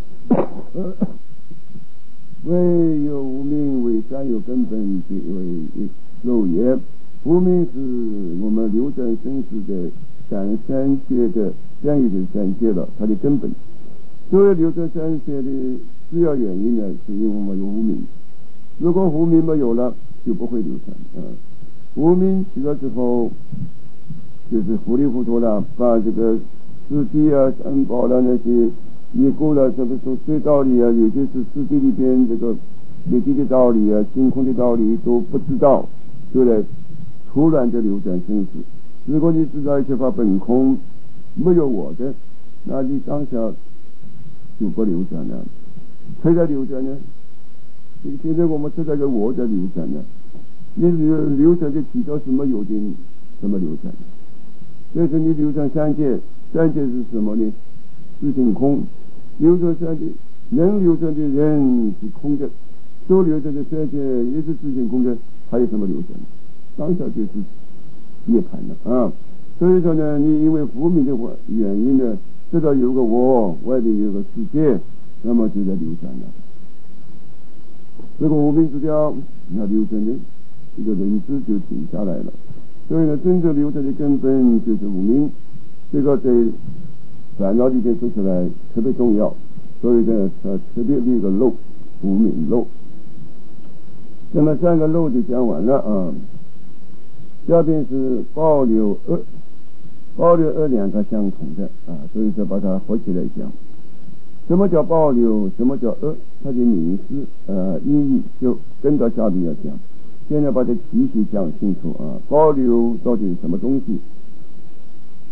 为有无明为三有根本即为漏也。无明是我们流转生死的三三界的三有的三界了，它的根本。所有流转三界的主要原因呢，是因为我们有无明。如果无明没有了，就不会流转啊。无明起了之后，就是糊里糊涂了，把这个四谛啊、三宝了那些也过了，这个说对道理啊，有些是四谛里边这个灭地的道理啊、性空的道理都不知道，就来突然的流转生死。如果你知道一切法本空，没有我的，那你当下就不流转了。谁在流转呢？现在我们知道个我在流转呢，你流流转的起到什么有的什么流转？所以说你流转三界，三界是什么呢？是性空。流转三界，能流转的人是空的，都流转的三界也是自性空的，还有什么流转？当下就是涅槃了啊！所以说呢，你因为无明的原因呢，知道有个我，外面有个世界，那么就在流转了。这个无明之掉，那流转的这个人质就停下来了。所以呢，真正流转的根本就是无明，这个在烦恼里面说出来特别重要。所以呢，它特别的一个漏，无明漏。那么三个漏就讲完了啊。下边是保留二，保留二两个相同的啊，所以说把它合起来讲。什么叫保留？什么叫二？它的名词呃意义就跟到下边要讲。现在把这题序讲清楚啊，保留到底是什么东西？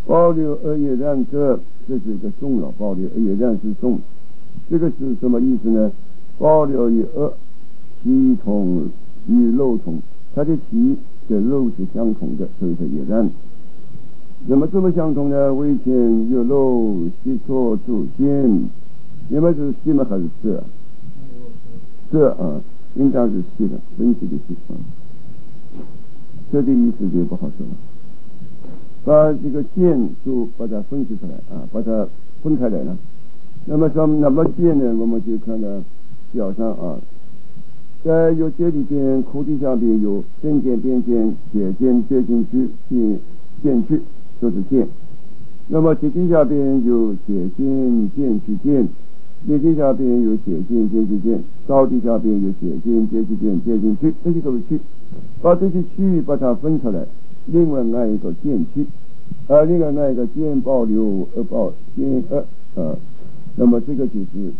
保留而也让个，这是一个颂了，保留而也让是颂，这个是什么意思呢？保留与二其同与肉同，它的其跟肉是相同的，所以说也让。那么这么相同呢？为前有肉西错主见，那么是西吗还是色？色啊，应当是西的，分析的西啊。这个意思就不好说了。把这个见就把它分析出来啊，把它分开来了。那么什么？那么见呢？我们就看到表上啊，在有这里边口底下边有正见、边见、斜见、接进去、见见去，就是见。那么斜底下边有斜见、见去见，斜底下边有斜见、见去见，高底下边有斜见、接去见、接进去，这些都是去。把这些区域把它分出来，另外那一个见区，啊，另外那一个见保留而保见二啊，那么这个就是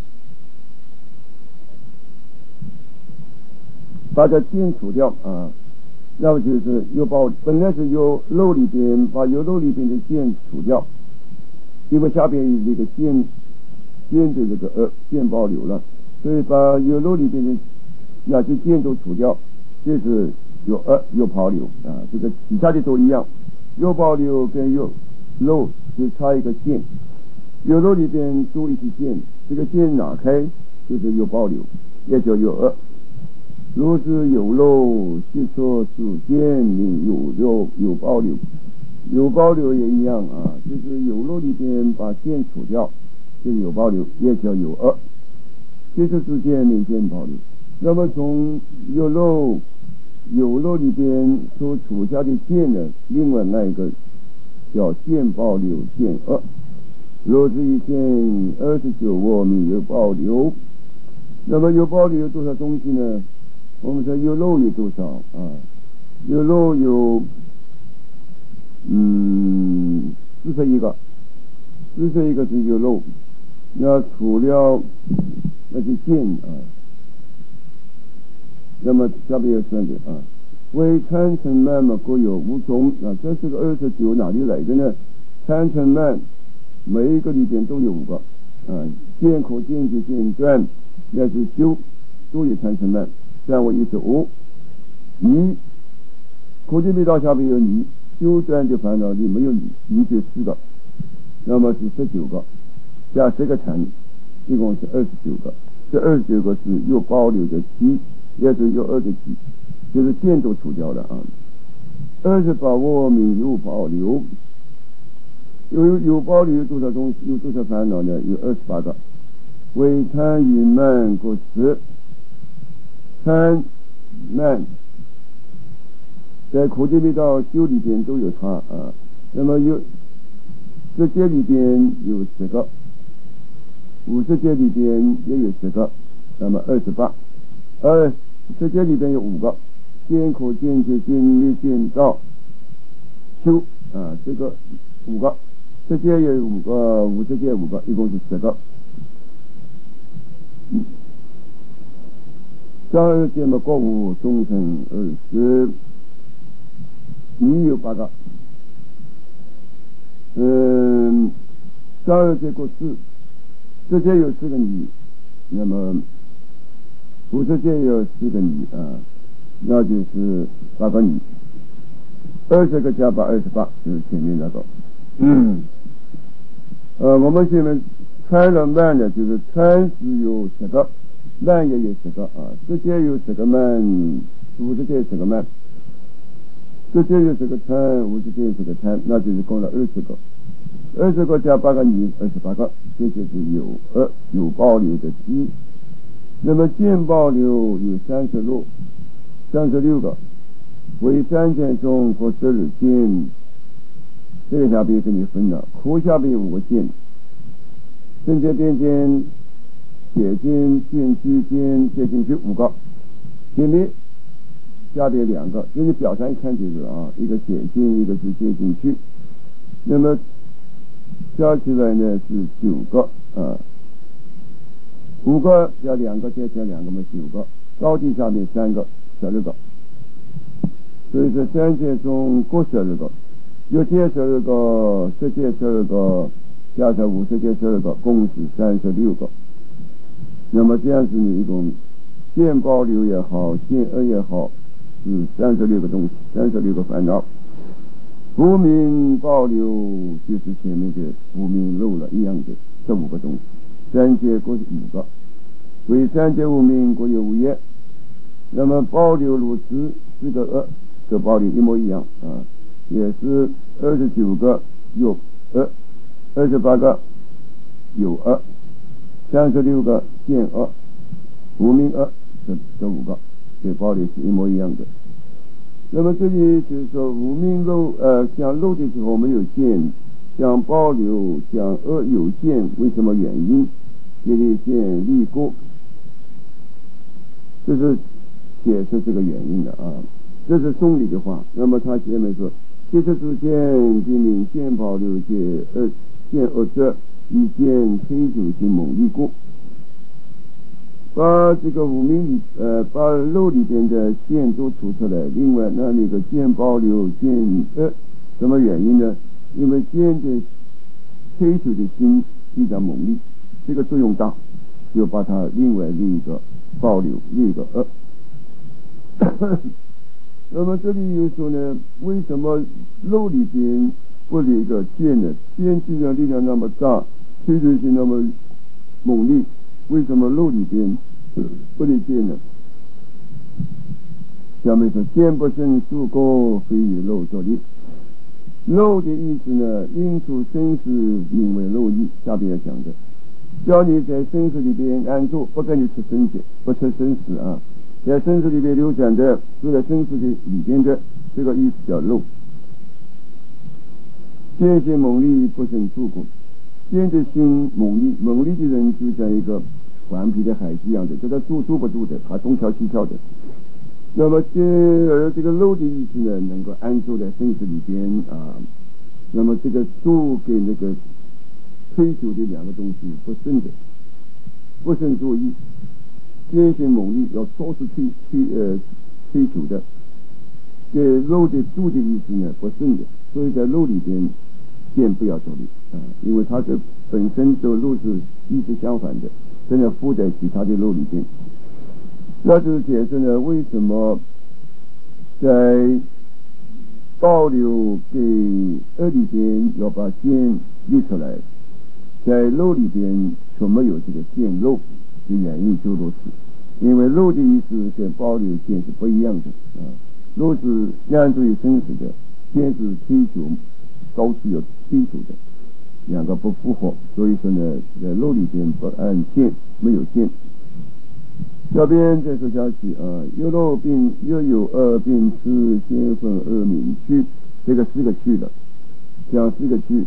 把它见除掉啊，那么就是有保本来是有肉里边把有肉里边的见除掉，因为下边有这个见见的这个呃见保留了，所以把有肉里边的那些见都除掉，这是有二有保留啊，这个其他的都一样，有保留跟有肉就差一个见，有肉里边多一个见，这个见拿开就是有保留，也叫有二。若是有肉是说是见你有肉有保留，有保留也一样啊，就是有肉里边把见除掉就是有保留，也叫有二，这就是见明见保留。那么从有肉有肉里边所除下的见呢，另外那一个叫见保留见二。若是一见二十九我们有保留，那么有保留有多少东西呢？我们说有肉有多少啊？有肉有嗯四十一个，四十一个是有肉，那除了那些见啊，那么下边要算的啊，为参成慢嘛各有五种啊，这是个二十九哪里来的呢？参成慢每一个里边都有五个啊，见口见觉见断，那是修都有参成慢。这样我一数，你口诀密道下面有你，修断的烦恼里没有你，你就四个，那么是十九个，加十个禅，一共是二十九个。这二十九个是有保留的七，也是有二的七，就是见都除掉了啊。二十八我们有保留，有有保留有多少东西？有多少烦恼呢？有二十八个，为贪与慢各十。贪慢在口诀密道修里边都有它啊，那么有十界里边有十个，五十界里边也有十个，那么二十八，呃，十界里边有五个，见口见觉见灭见道修啊，这个五个，十界有五个，五十界五个，一共是十个。嗯。十二界嘛，各无众生二十，你有八个。嗯，十二界各四，十界有四个你，那么五十界有四个你啊，那就是八个你。二十个加八，二十八，就是前面那个。嗯，呃，我们现在参了慢的，就是参是有十个。慢也有十个啊，十界有十个慢，五十界十个慢，十界有十个参，五十界有十个参，那就是共了二十个，二十个加八个你，二十八个，这就是有二有保留的一。那么见保留有三十六，三十六个，为三见中或十二见，这个下边给你分了，口下边有五个见，正见边见。解进进去进接进去五个，前面下边两个，这是表上一看就是啊，一个解进，一个是接进去，那么加起来呢是九个啊，五个加两个加起来两个嘛，九个，高低下面三个，十二个，所以说三界中各十二个， 有界十二个，色界十二个，加上无色界十二个，共是三十六个。那么这样子，你一共现保留也好，现恶也好，是三十六个东西，三十六个烦恼。无明保留就是前面的无明漏了一样的这五个东西，三界各是五个，为三界无明各有五业。那么保留如此，四个恶跟保留一模一样啊，也是二十九个有恶，二十八个有恶，三十六个现恶，无明恶，这这五个跟保留是一模一样的。那么这里就是说无明漏，呃，像漏的时候没有见，像保留像恶有见，为什么原因？这里见立过，这是解释这个原因的啊，这是送礼的话。那么他前面说，其实之间即明现保留见恶见恶者，以见推主心猛力过。把这个无明里呃把漏里边的见都除出来，另外那那个见保留见恶，什么原因呢？因为见的推出的心比较猛力，这个作用大，就把它另外另一个保留另一个恶。那么这里又说呢，为什么漏里边不留一个见呢？见既然力量那么大，推出性那么猛力，为什么漏里边不能见呢？下面说见不生诸过，非以漏作力。漏的意思呢，因出生死名为漏意。下边要讲的，叫你在生死里边安住，不跟你出生死，不出生死啊，在生死里边流转的，住在生死的里边的，这个意思叫漏。见性猛力不生诸过，见的心猛力，猛力的人就像一个顽皮的孩子一样的，叫他住住不住的，他东跳西跳的。那么这而这个漏的意思呢，能够安住在生死里边啊。那么这个住跟那个追求的两个东西不生的，不生作意。见性猛力要超出追追呃追求的，这漏的住的意思呢不生的，所以在漏里边见不要着力啊，因为它这本身这个漏是意思相反的，真的附在其他的漏里边。那就是解释呢，为什么在保留给恶里边要把见立出来，在漏里边却没有这个见漏的原因就如此。因为漏的意思跟保留见是不一样的啊，漏是安住于生死的，见是追求高处有追求的，两个不符合，所以说呢，在漏里边不按见，没有见。下边再说下去啊，有漏并又有恶并次先分恶名去，这个四个去了，讲四个去。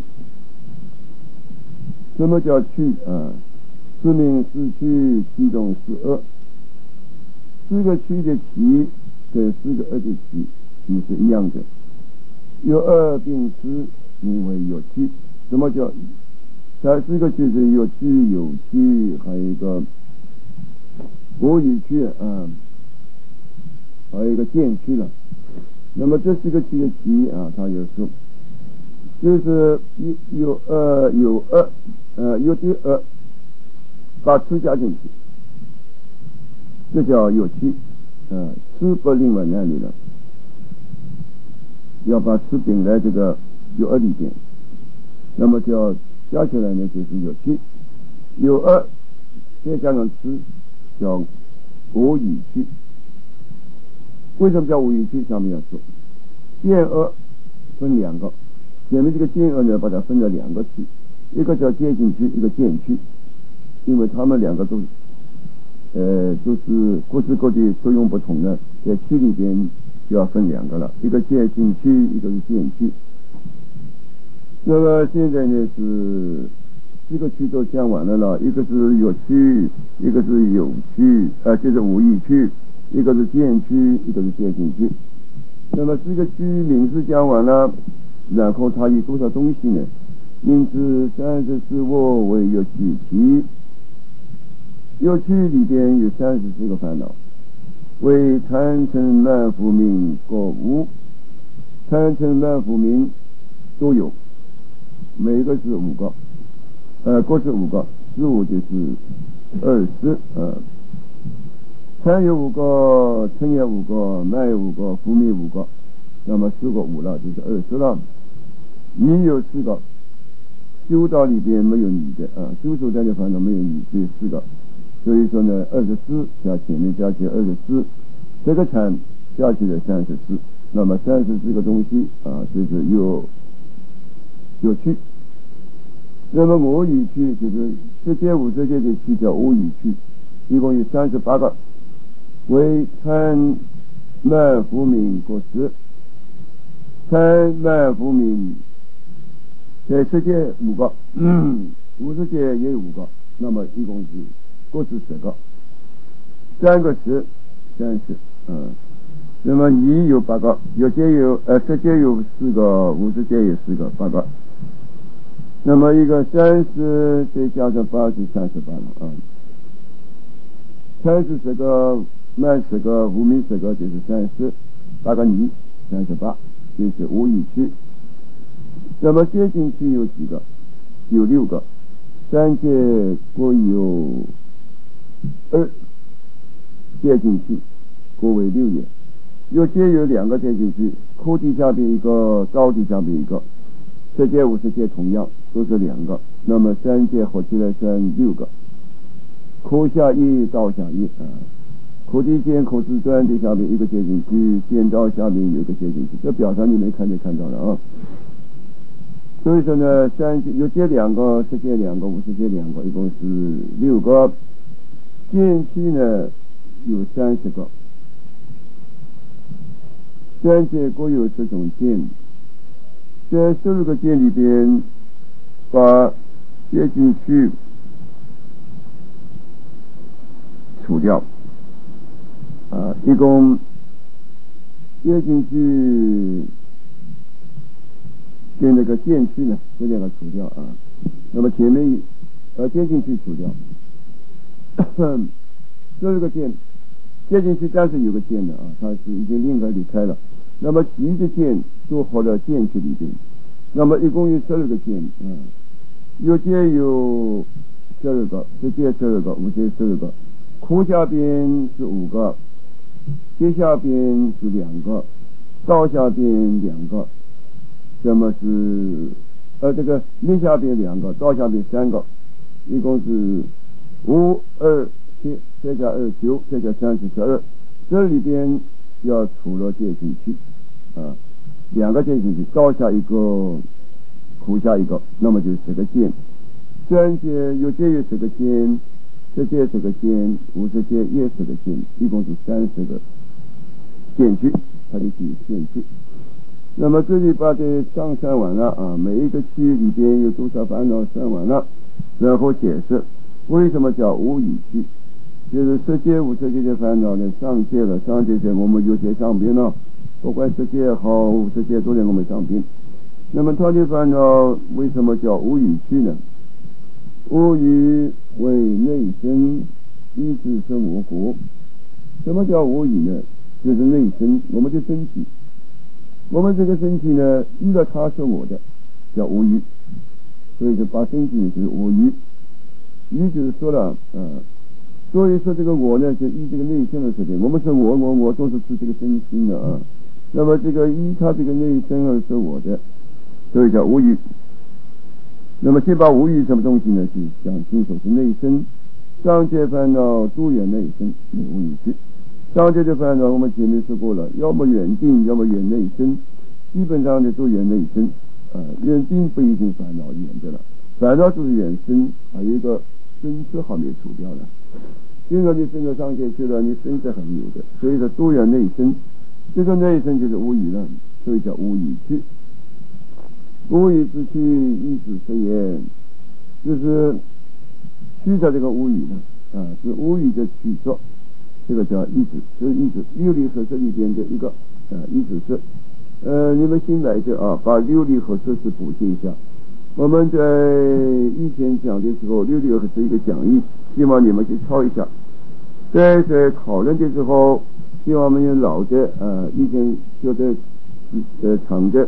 什么叫去啊？四名四去，其中是恶。四个去的其跟四个恶的其其是一样的，有恶并次名为有去。什么叫？它四个去是有去有去，还有一个国语区啊，还有一个见区了。那么这四个区的区啊，它有说，就是有有呃有呃呃有的呃把吃加进去，这叫有区。呃，吃不另外那里了，要把吃顶在这个有二里边，那么叫加起来呢就是有区，有二再加上吃叫无语区。为什么叫无语区？下面要说，见恶分两个，前面这个见恶呢，把它分了两个区，一个叫接近区，一个见区，因为他们两个都呃都是各自各的作用不同的，在区里边就要分两个了，一个接近区，一个是见区。那么现在呢是四个区都讲完了了，一个是有区，一个是有区，呃，就是无意区，一个是见区，一个是见性区。那么四个区名字讲完了，然后它有多少东西呢？因此三十四我为有趣期，有趣里边有三十四个烦恼，为贪嗔慢覆名各无。贪嗔慢覆名都有，每个是五个，呃，各是五个，十五就是二十，呃，参有五个，称也五个，脉有五个，浮密五个，那么四个五了，就是二十了。你有四个，修道里边没有你的啊，修手段的烦恼没有你这四个，所以说呢，二十四加前面加起二十四，这个产加起来三十四，那么三十四个东西啊，就是有有趣。那么我语趣就是世界五世界的趣叫我语趣，一共有三十八个，为参脉浮明各十，参脉浮明在世界五个，嗯，五世界也有五个，那么一共是各是十个，三个十，三十，嗯，那么你有八个，有界有呃世界有四个，五世界有四个，八个，那么一个三十再加上八是三十八了啊，三十十个，慢十个，无名十个就是三十，八个你三十八，就是无语区。那么接近区有几个？有六个，三界各有二接近区，各为六也。有界有两个接近区，空地下边一个，高地下边一个，世界五十界同样都是两个，那么三界合起来算六个。空下一，道下一啊，空地间空字端的下面一个接近区，间道下面有一个接近区，这表上你没看就看到了啊。所以说呢，三有界两个，世界两个，五十界两个，一共是六个。间区呢有三十个，三界各有这种间，在十二个间里边，把接近区除掉，啊，一共接近区跟那个间区呢，这两个除掉啊。那么前面呃接近区除掉，这是个间，接近区但是有个间的啊，它是已经另外离开了。那么其余的间都合到间区里边，那么一共有十二个间啊，有界有十二个，世界十二个，无界十二个，空下边是五个，界下边是两个，道下边两个。那么是呃这个面下边两个，道下边三个，一共是五二七，再加二九，再加三十十二。这里边要除了界进去啊，两个界进去，道下一个，苦下一个，那么就十个间。三界有界有十个间，世界十个间，五十界也十个间，一共是三十个间区，它的几间区。那么这里把这上算完了啊，每一个区里边有多少烦恼算完了，然后解释为什么叫无语区，就是世界无世界的烦恼呢上界了，上界在我们有些上边了，不管世界好无世界都在我们上边。那么它的烦恼为什么叫无语区呢？无语为内身，意志生我国。什么叫无语呢？就是内身，我们的身体。我们这个身体呢，遇到他是我的，叫无余，所以就把身体就是无余。余就是说了，呃，所以说这个我呢，就依这个内身的事情，我们是我我我都是指这个身心的啊。那么这个依他这个内身而是我的，所以叫无余。那么先把无余什么东西呢？就讲清楚是内身，上界烦恼都缘内身，没无余去。上界的烦恼我们前面说过了，要么远定，要么远内身，基本上的都远内身啊，远定不一定烦恼远的了，烦恼就是远身，还有一个身是还没除掉了，现在你升到上界去了，你身是还没有的，所以说都远内身，这个内身就是无余了，所以叫无余去。无余之去，意志生言，就是去掉这个无余呢啊，是无余的取说。这个叫意志，这是意志，六力合摄里边的一个啊，意志是呃，你们新来的啊，把六力合摄是补贴一下。我们在以前讲的时候，六力合摄一个讲义，希望你们去抄一下。在在讨论的时候，希望我们有老的呃，已经学的呃长的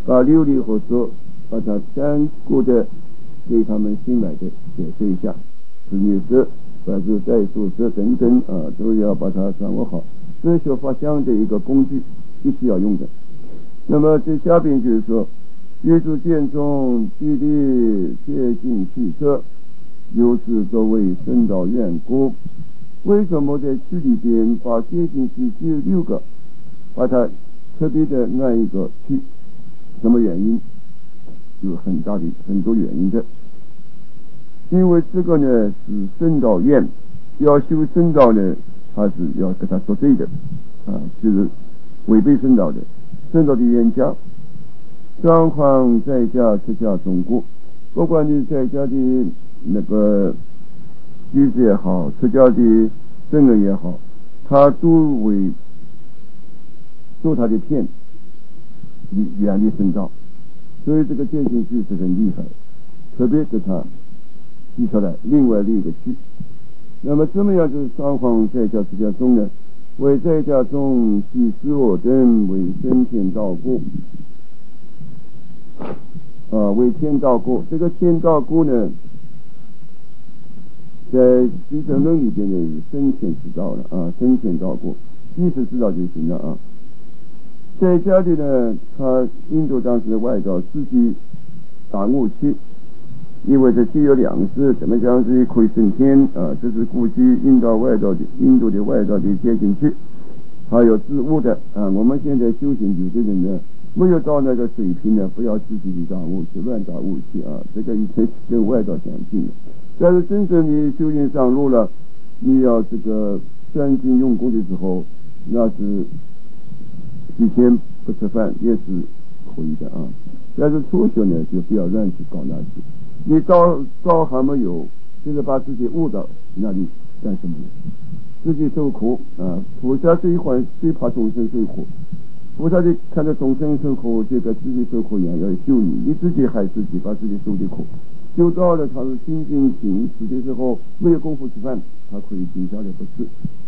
把流离和所把它单固的给他们新来的解释一下，职业者、或者代数者等等啊，都要把它掌握好。这是学法相的一个工具，必须要用的。那么这下边就是说，约主见中距离接近汽车，又是作为深导缘故。为什么在区里边把接近器只有六个，把它特别的按一个区？什么原因？有很大的很多原因的。因为这个呢是深导愿，要修深导呢，还是要跟他说对的啊，就是违背深导的。深导的原家，状况在家出家中国，不管你在家的那个居士也好，出家的僧人也好，他都为做他的骗，远离深导。所以这个戒禁句是很厉害，特别给他提出来另外的一个句。那么怎么样就是双方在家出家中呢？为在家中习施我等为生天道故啊，为天道故。这个天道故呢，在基层论里边呢是生天之道了啊，生天道故，意识知道就行了啊。在家里呢，他印度当时的外道自己打木器，因为这既有粮食，怎么讲是可以升天啊？这是估计印度外道的印度的外道的接进去，还有自悟的啊。我们现在修行有的人呢，没有到那个水平呢，不要自己去打武器，乱打武器啊！这个以前跟外道相近的。但是真正你修行上路了，你要这个专精用功的时候，那是几天不吃饭也是可以的啊。但是初学呢，就不要乱去搞那些。你招招还没有，就是把自己误导，那你干什么呢？自己受苦啊！菩萨最欢最怕众生受苦，菩萨就看到众生受苦，就跟自己受苦一样，要救你，你自己害自己，把自己受的苦。救到了他是清净行死的时候，没有功夫吃饭，他可以停下来不吃。